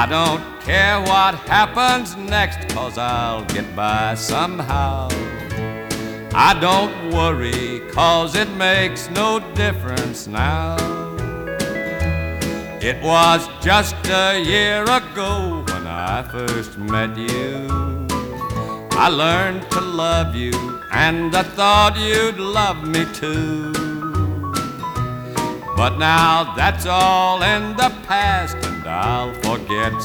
I don't care what happens next, 'cause I'll get by somehow. I don't worry, 'cause it makes no difference now. It was just a year ago when I first met you. I learned to love you, and I thought you'd love me too. But now that's all in the past, and I'll forget